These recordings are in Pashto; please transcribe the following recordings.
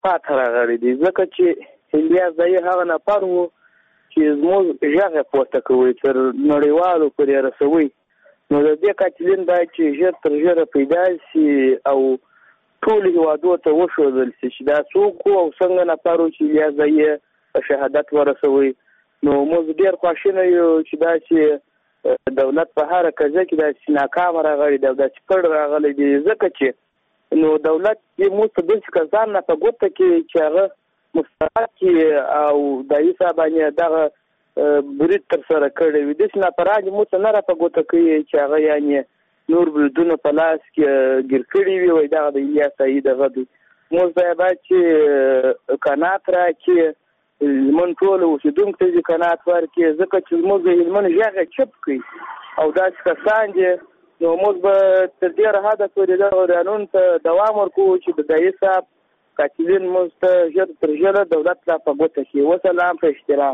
پاتې راغلی دی، ځکه چې الیاس ځایي هغه نفر و چې زموږ غږ پورته کوي تر نړیوالو پورې رسوي. نو د دې قاتلین باید چې ژر تر ژره پیدا شي او ټولو هېوادو ته وښودل شي چې دا څوک او څنګه نفر و چې الیاس ځایي په شهادت ورسوي. نو موږ ډېر خواشینه یو چې دا چې دولت په هره قضیه کې داسې ناکامه راغلی دی او داسې پړ راغلی دی، ځکه چې نو دولت یې موږ ته داسې کسان نه په ګوته کې چې هغه مستحق کړي او دایي صاحب باندې دغه برید ترسره کړی وي، داسې نفران یې موږ ته نه را په ګوته کوي چې هغه یعنې نور بریدونه په لاس کې ګیر کړي وي، وایي دغه د الیاس ځایي دغه دی. موږ ته باید چې قناعت راکړي، هلمند ټولو اوسېدونکو ته دې قناعت ورکړي، ځکه چې زموږ د هلمند غږ یې چپ کړي او داسې کسان دي. نو موږ به تر ډېره حده پورې دغه قانون ته دوام ورکوو چې د دایي صاحب قاتلین موږ ته ژر تر ژره دولت را په ګوته کړي. وسلام، په احترام.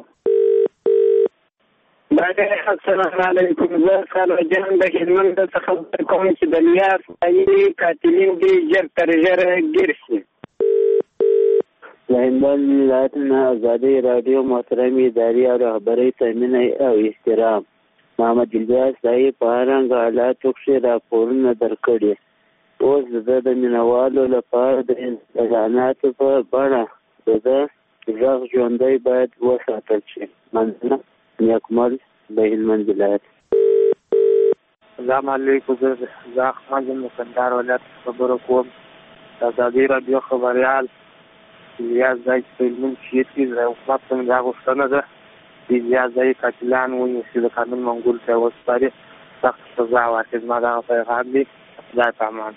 السلام علیکم. زه خالد جان د هلمند څخه خبر کوم چې د الیاس ځایي قاتلین دې ژر تر ژره ګیر شي. د هلمند ولایت نه ازادي راډیو محترم اداري او رهبرۍ ته مینه او احترام. محمد الیاس ځایي په هر رنګه حالاتو کښې راپورونه درکړي. اوس د ده د مینهوالو لپاره د اعلاناتو په بڼه د ده غږ ژوندی باید وساتل شي. مننه. نیکمل د هلمند ولایت. السلام علیکم. زه احمد یم د کندهار ولایت خبرو کوم. د ازادي راډیو خبریال الیاس ځایي په هلمند کښې چې د حکومت څخه دا غوښتنه ده چې الیاس ځایي قاتلان ونیسي، د قانون منګول ته وسپاري، سخت سزا ورکړي. زما دغه پیغام دی. خدای په امان.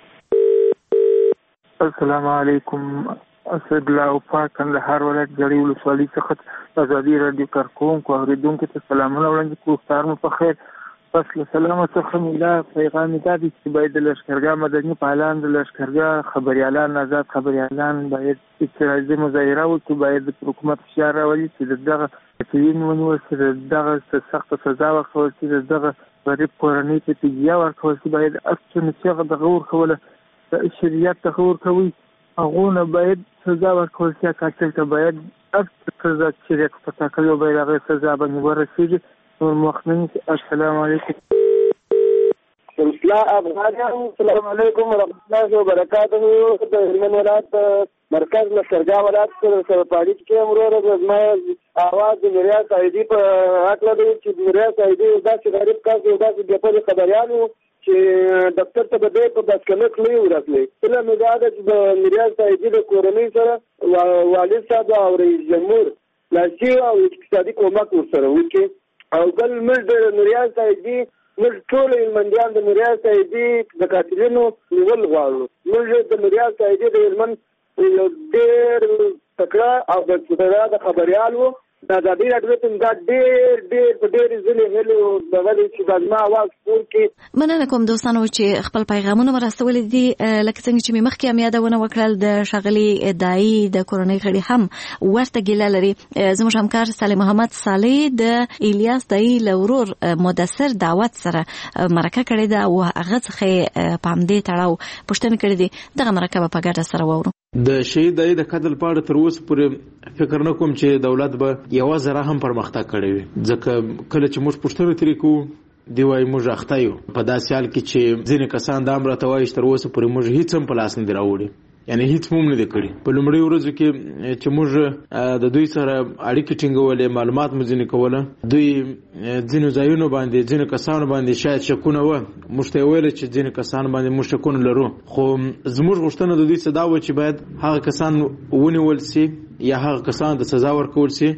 السلام علیکم. اسد الله پاک کندهار ولایت ګړۍ ولسوالۍ څخه ازادي راډیو کارکوونکو اورېدونکو ته سلامونه وړاندې کوو. افطار مو په خیر. پس له سلامه څخه مې دا پیغام دا دی چې باید د لښکرګاه مدني فعالان، د لښکرګاه خبریالان، آزاد خبریالان باید اعتراضي مظاهره وکړي، باید د حکومت فشار راولي چې د دغه قاتلین ونیول شي، د دغه سخته سزا ورکول شي، د دغه غریب کورنۍ ته فدیه ورکول شي. باید اصلونه چې هغه دغه ورکوله د شریعت څخه ورکوي، هغو نه باید سزا ورکول شي. قاتل ته باید اصل سزا چې شریعت په ټاکلي باید هغې سزا باندې ورسېږي. السلام علیکم. السلام علیکم ورحمۃ اللہ وبرکاتہ. د هلمند ولایت مرکز لښکرګاه ولایت سره په اړیکه کې یم. وروره زما اواز د میریا صاحبي په هکله دی چې میریا صاحبي داسې غریب کس یو داسې بېپلې خبریال و چې دفتر ته به دی په بسکلک لوی ورتلی. هیله مې دا ده چې د میریا صاحبي د کورنۍ سره والد صاحب او رئیس جمهور لاسي او اقتصادي کومک ورسره وکړي. او بل موږ د میریا صاحبي، موږ ټول هلمندیان د میریا صاحبي د قاتلینو نیول غواړو. موږ د میریا صاحبي د هلمند یو ډېر تکړه او د خبریال و. د ازادي راډیو ته دا ډېر په ډېرې ځلې هیلې دغه دی چې دا زما اواز خپور کړي. مننه کوم دوستانو چې خپل پیغامونه مو راستولي دي. لکه څنګه چې مې مخکې هم یادونه وکړل، د ښاغلي دایي د کورنۍ غړي هم ورته ګیله لري. زموږ همکار صالح محمد صالح د الیاس دایي له ورور مدثر دعوت سره مرکه کړې ده او هغه څخه په همدې تړاو پوښتنې کړې دي. دغه مرکه به په ګډه سره واورو. د شهید دایي د قتل په اړه تر اوسه پورې فکر نه کوم چې دولت به یوه ذره هم پرمختګ کړی وي، ځکه کله چې موږ پوښتنه ترې کوو دی وایي موږ اخته یو. په داسې حال کې چې ځینې کسان دا هم راته وایي چې تر اوسه پورې موږ هېڅ هم په لاس نه دي راوړي، یعنې هېڅ مو هم نه دي کړي. په لومړۍ ورځو کې چې موږ د دوی سره اړیکې ټینګولې، معلومات مو ځینې کوله، دوی ځینو ځایونو باندې ځینو کسانو باندې شاید شکونه وه. موږ ته یې ویله چې ځینې کسانو باندې موږ شکونه لرو، خو زموږ غوښتنه د دوی څه دا وه چې باید هغه کسان ونیول سي یا هغه کسان د سزا ورکول سي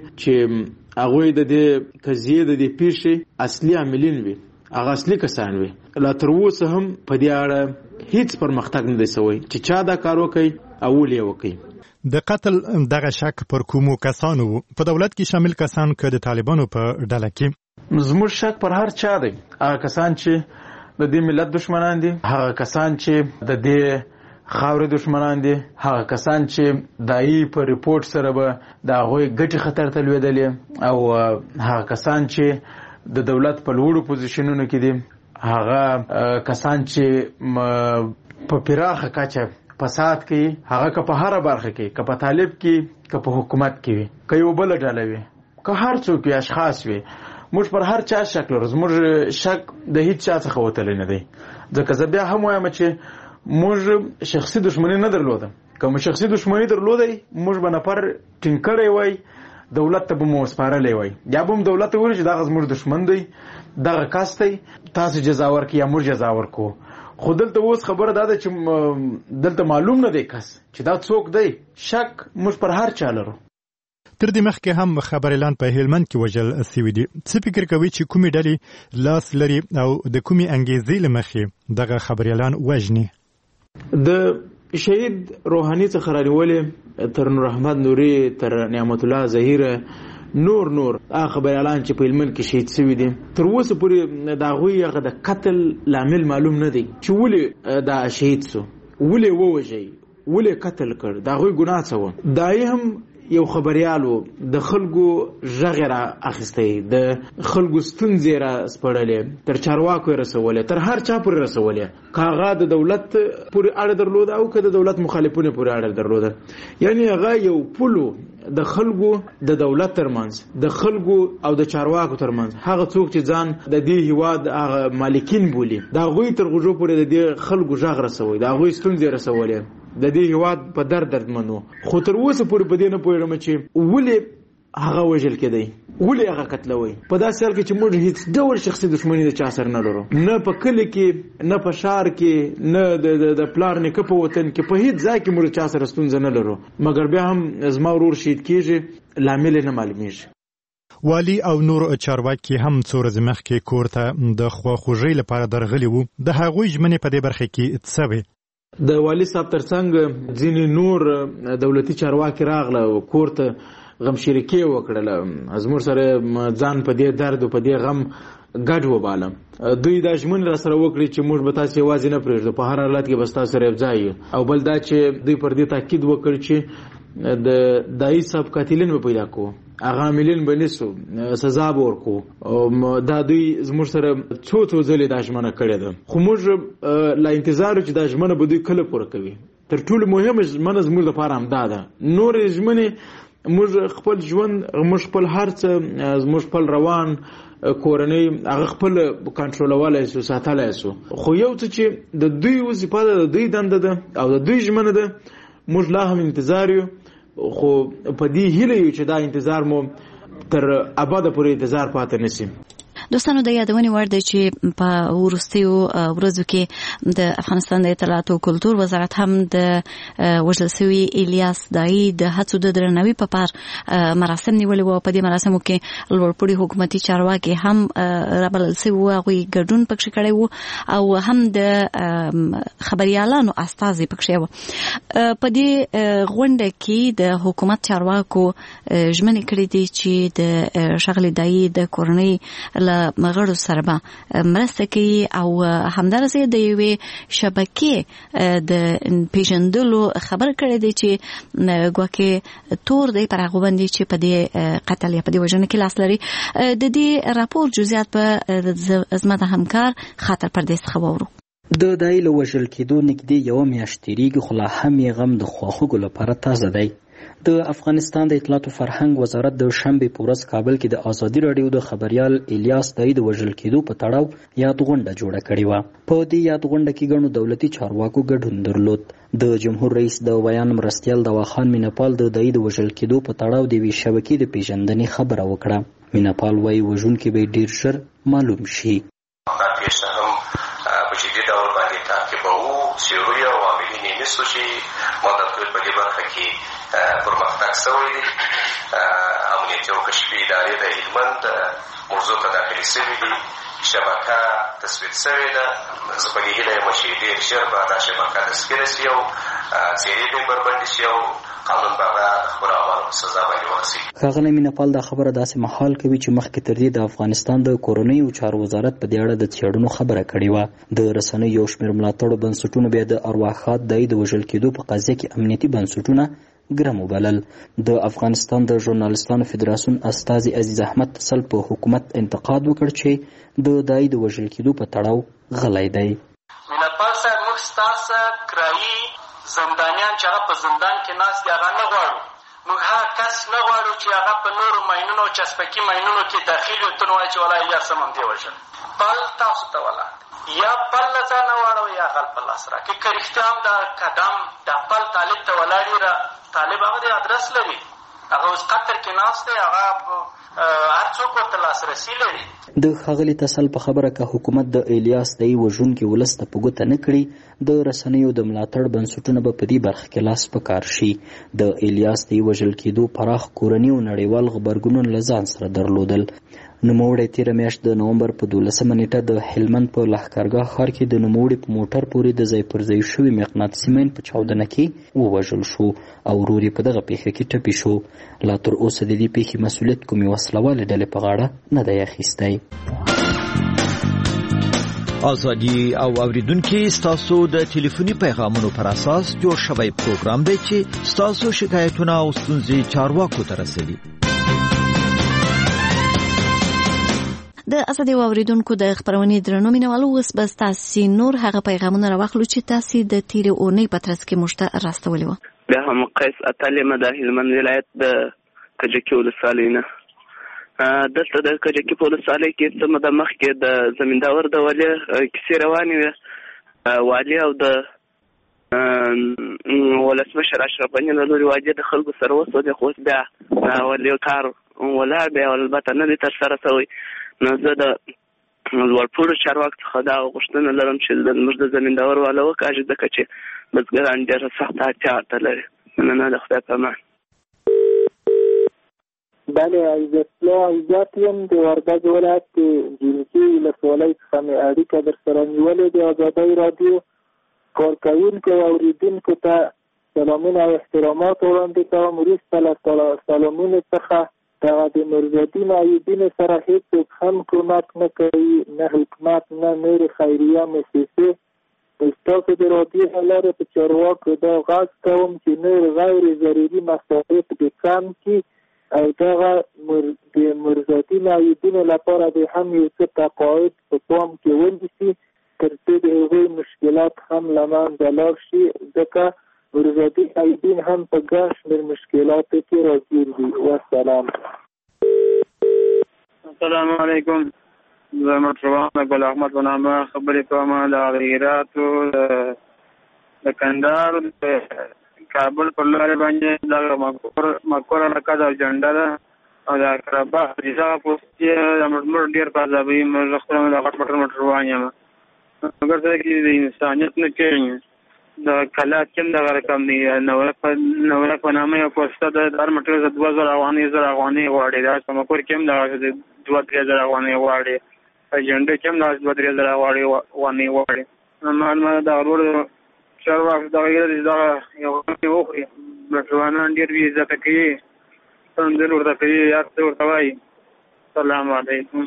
چې هغوی د دې قضیې د دې پیښې اصلي عاملین وي، هغه اصلي کسان وي. لا تر اوسه هم په دې اړه هیڅ پرمختګ نه دی سوی چې چا دا کار وکړي او ولې یې وکړي. د قتل دغه شک پر کومو کسانو په دولت کې شامل کسان که د طالبانو په ډله کې؟ زموږ شک پر هر چا دی. هغه کسان چې د دې ملت دشمنان دي، هغه کسان چې د دې خاورې دشمنان دي، هغه کسان چې دایي په ریپورت سره به د هغوی ګټې خطر ته لوېدلې، او هغه کسان چې د دولت په لوړو پوزیشنونو کې دي، هغه کسان چې په پراخه کچه فساد کوي، هغه که په هره برخه کې، که په طالب کې، که په حکومت کې وي، که یو بل ډله وي، که هر څوک وي، اشخاص وي، موږ پر هر چا شک لرو. زموږ شک د هیڅ چا څخه وتلی نه دی. ځکه زه بیا هم وایم چې موږ شخصي دشمني نه درلوده. که موږ شخصي دشمني درلودی، موږ به نفر ټینګ کړی وای، دولت ته به مو سپارلی وای، یا به هم دولت ته وویل چې دغه زموږ دشمن دی، دغه کس دی، تاسو جزا ورکړئ یا موږ جزا ورکړو. خو دلته اوس خبره دا ده چې دلته معلوم نه دی کس چې دا څوک دی. شک موږ پر هر چا لرو. تر دې مخکې هم خبریالان په هلمند کې وژل سوي دي. څه فکر کوي چې کومې ډلې لاس لري او د کومې انګیزې له مخې دغه خبریالان وژني؟ د شهید روحاني څخه رانیولې تر نور احمد نوري، تر نعمت الله ظهیره، نور هغه خبریالان چې په هلمند کې شهید سوي دي، تر اوسه پورې د هغوی هغه د قتل لامل معلوم نه دی چې ولې دا شهید سو، ولې ووژئ، ولې قتل کړ، د هغوی ګناه څه وه. دا یې هم یو خبریالو د خلکو غږ را اخیستی، د خلکو ستونزې را سپړلې، تر چارواکو یې رسولې، تر هر چا پورې رسولې، که هغه د دولت پورې اړه درلوده او که د دولت مخالفونو پورې اړه درلوده. یعنی هغه یو پلو د خلکو د دولت ترمنځ، د خلکو او د چارواکو ترمنځ، هغه څوک چې ځان د دې هیواد هغه مالکین بولي، د هغوی تر غوږو پورې د دې خلکو غږ رسوي، د هغوی ستونزې رسولې، د دې هیواد په دردمن وو. خو تر اوسه پورې په دې نه پوهېږم چې ولې هغه وژل کېدی، ولې هغه قتلوي. په داسې حال کې چې موږ هیڅ ډول شخصي دښمني د چا سره نه لرو، نه په کلي کې، نه په ښار کې، نه د پلار نیکه په وطن کې، په هیڅ ځای کې موږ چا سره ستونزه نه لرو. مګر بیا هم زما ورور شهید کېږي، لامل یې نه معلومیږي. والي او نور چارواکي هم څو ورځې مخکې کور ته د خواخوږۍ لپاره درغلي وو. د هغوی ژمنې په دې برخه کې څه وې؟ د والي صاحب ترڅنګ ځینې نور دولتي چارواکي راغله، کور ته غمشریکي وکړله، زموږ سره ځان په دې درد او په دې غم ګډ وباله. دوی دا ژمنې را سره وکړي چې موږ به تاسې یوازې نه پرېږدو، په هر حالت کې به ستاسو سره یو ځای یو. او بل دا چې دوی پر دې تاکید وکړ چې د دایي صاحب قاتلین به پیدا کوو، هغه عاملین به نیسو، سزا به ورکوو. دا دوی زموږ سره څو ځلې دا ژمنه کړې ده. خو موږ لا انتظار چې دا ژمنه به دوی کله پوره کوي. تر ټولو مهمه ژمنه زموږ لپاره همدا ده. نورې ژمنې موږ خپل ژوند، موږ خپل هر څه، موږ خپل روان کورنۍ هغه خپل کنټرولولی سو، ساتلی سو. خو یو څه چې د دوی وظیفه ده، د دوی دنده ده او د دوی ژمنه ده، موږ لا هم انتظار یو. خو په دې هیله یو چې دا انتظار مو تر ابده پورې انتظار پاتې نشي. دوستانو د یادونې وړ دی چې په وروستیو ورځو کې د افغانستان د اطلاعات او کلتور وزارت هم د وژل شوي الیاس دایي د هڅو د درناوي په پار مراسم نیولي وو. په دې مراسمو کې لوړپوړي حکومتي چارواکي هم رابلل شوي وو، هغوی ګډون پکښې کړی وو او هم د خبریالانو استازي پکښې وو. په دې غونډه کې د حکومت چارواکو ژمنې کړې دي چې د ښاغلي دایي د کورنۍ مغړو سره به مرسته کوي او همدارسه د یوې شبکې د پیژندلو خبر کړی دی چې ګواکې تور دی پر هغه باندې چې په دې قتل یا په دې وژنه کې لاس لري. د دې راپور جزئیات په زما د همکار خاطر پردیس څخه واورو. د دایي له وژل کېدو نږدې یوه میاشت تېرېږي، خو لا هم یې غم د خواخوږو لپاره تازه دی. د افغانستان د اطلاعات او فرهنګ وزارت د شنبې په ورځ کابل کې د ازادي راډیو د خبریال الیاس دایي د وژل کېدو په تړاو یاد غونډه جوړه کړې وه. په دې یاد غونډه کې ګڼو دولتي چارواکو ګډون درلود. د جمهور رئیس د بیان مرستیال دواخان میناپال د دایي د وژل کېدو په تړاو د یوې شبکې د پیژندنې خبره وکړه. میناپال وایي وژونکي به ډېر ژر معلوم شي. دا پیښه هم په جدي ډول باندې تعقیبوو، څېړو یې او عاملین یې نیسو چې مدت په دې برخه کې پرمختګ شوی دی. امنیتي او کشفي ادارې د هلمند موضوع ته داخلي شوي دي، شبکه تثبیت شوې ده. زه په دې هیله یم چې ډېر ژر به دا شبکه تسکیره شي او څېرې به یې بربنډې شي او قانون به هغه خپلو اعمالو په سزا باندې ورسوي. ښاغلی میناپال دا خبره داسې مهال کوي چې مخکې تر دې د افغانستان د کورنیو چارو وزارت په دې اړه د څېړنو خبره کړې وه. د رسنیو یو شمېر ملاتړو بنسټونو بیا د ارواښاد دایي د وژل کېدو په قضیه کې امنیتي بنسټونه ګرم وبلل. د افغانستان د ژورنالستانو فدراسیون استازي عزیز احمد تسل په حکومت انتقاد وکړ چې د دایي د وژل کېدو په تړاو غلی دی. میناپال صاحب، موږ ستاسو کرایي زندانیان چې هغه په زندان کې ناست دي هغه نه غواړو. موږ هغه کس نه غواړو چې هغه په نورو ماینونو او چسپکي ماینونو کې داخل وي، ته نو وایي چې والله الیاس هم همدې وژل. پل تاسو ته ولاړ یا پل له ځانه واړوئ یا غل په لاس راکړئ. که رښتیا هم دا قدم دا پل طالب ته ولاړ وي، طالب هغه د ادرس لري، هغه اوس قطر کې ناست دی، هغه هر څوک ورته لاسرسي لري. د ښاغلي تسل په خبره که حکومت د الیاس دایي وژونکي ولس ته په ګوته نه کړي، د رسنیو د ملاتړ بنسټونه به په دې برخه کې لاس په کار شي. د الیاس دایي وژل کېدو پراخ کورني او نړیوال غبرګونونه له ځان سره درلودل. نوموړی تېره میاشت د نومبر په 12 نیټه د هلمند په لښکرګاه ښار کې د نوموړي په موټر پورې د ځای پر ځای شوي مقناطیسي مین په چاودنه کې ووژل شو او ورور یې په دغه پیښه کې ټپي شو. لا تر اوسه د دې پیښې مسؤلیت کومې وسلوالې ډلې په غاړه نه دی اخیستی. ازادي او اوریدونکو ستاسو د ټلیفوني پیغامونو پر اساس جوړ شوی پروګرام دی چې ستاسو شکایتونه او ستونزې چارواکو ته رسوي. د ازادي اوریدونکو د خبرونې درنو مینوالو، اوس به ستاسو نور هغه پیغامونه راوخلو چې تاسو د تیرې اونۍ په ترڅ کې موږ ته راستولي وو. بیا هم قیس اتلمه د هلمند ولایت د کجکي ولسوالۍ نه. دلته د کجکي په ولسوالۍ کې څه موده مخکې د زمینداور د والي کیسې روانې وې. والي او د ولسمشر اشرف غني له لوري واجد د خلکو سره وسوځي، خو بیا والي کار ولاړ دی او البته نه دی ترسره شوی. نو زه د لوړپوړو چارواکو څخه دا غوښتنه لرم چې زموږ د زمینداور والا وکاږي، ځکه چې بزګران ډېره سخته اړتیا ورته لري. مننه، د خدای په امان. بله، عزتالله عزت یم د وردګ ولایت د جنکي ولسوالۍ څخه مې اړیکه در سره نیولې. د ازادۍ راډیو کارکوونکو او اورېدونکو ته سلامونه او احترامات وړاندې کوم. وروسته له سلامونو څخه دغه د نورالدین ایوبین سره هېڅوک هم کومک نه کوي، نه حکومت نه نورې خیریه مؤسسې. ستاسو د راډیو له لارې په چارواکو دا غږ کوم چې نور غیر ضروري مصارف دې کم کړي او دغه د نورالدین ایوبین لپاره د هم یو څه تقاعد په پام کې ونیسي، تر څو د هغوی مشکلات هم له منځه لاړ شي، ځکه نورالدین ایوبین هم په ګڼ شمېر مشکلاتو کې راګیر دي. والسلام. السلام علیکم. زه مطربان ګل احمد په نامه خبرې کوم. د هراتو د کندهار د کابل پر لارې باندې دغه مکور علاقه د جنډه ده او د اقربا حدیثه پوستې د مړ ډېر په عذابوي. زه خپله د غټ موټروان یم، مګر دغه کې د انسانیت نه کوي. د کلات کې دغه رقم دی. نورک په نامه یو پوسته د هر موټر 2000 افغانۍ غواړي. دا سمکور کې هم دغه 2-3 افغانۍ غواړي. په جنډه کې هم 2-3 افغانۍ غواړي. ما د ورور چارواکو دغه یو وخوري موټروانان ډېر وي عزت کوي، سندل ورته کوي، یاد ورته وایي. السلام علیکم.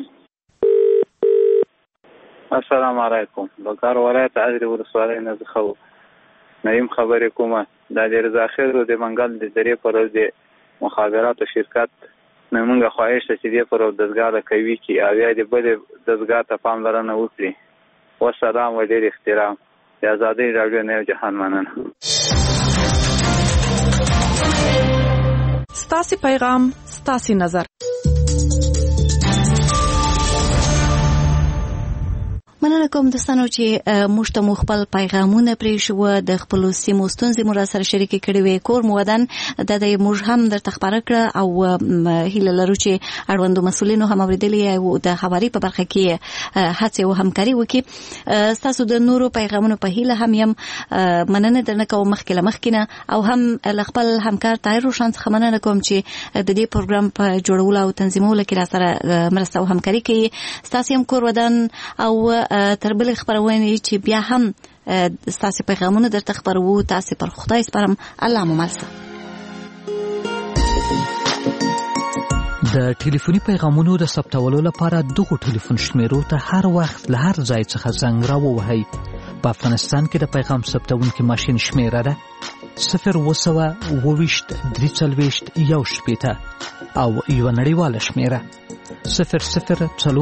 السلام علیکم. د کار ولایت عزري ولسوالۍ نه زه نعیم خبرې کومه. د رضا خیر د منګل د درې پر ورځ د مخابراتو شرکت نه موږ خواهش ته چې دې پر دستګاه د کوي کې او یا د بلې دستګاه ته پاملرنه وکړي. والسلام و ډېر احترام. د ازادۍ راډیو نه جهان مننه. ستاسو پیغام ستاسو نظر. مننه کوم دوستانو چې موږ ته خپل پیغامونه پرېښوه، د خپلو سیمو ستونزې مو راسره شریکې کړې وې. کور مو ودان د دې موږ هم درته خبره کړه او هیله لرو چې اړوندو مسؤلینو هم اورېدلې او د خبرې په برخه کې هڅې او همکاري وکړي. ستاسو د نورو پیغامونو په هیله هم یم مننه درنه کوم مخکې نه او هم خپل همکار طاهر روشن څخه مننه کوم چې د دې پروګرام په جوړولو او تنظیمولو کې راسره مرسته او همکاري کوي. ستاسو هم کور ودان او تر بل خبرونه چې بیا هم ستاسو پیغامونه درته خبرو. تاسو پر خدای سپارم. الله مو ملسه. د ټلیفوني پیغامونو د ثبتولو لپاره دغه ټلیفون شمیرو ته هر وخت له هر ځای څخه زنګ راووهئ. په افغانستان کې د پیغام ثبتونکي ماشین شمیره ده 0202341 او یو نړیواله شمیره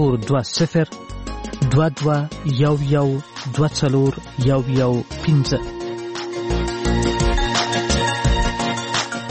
00402211241115.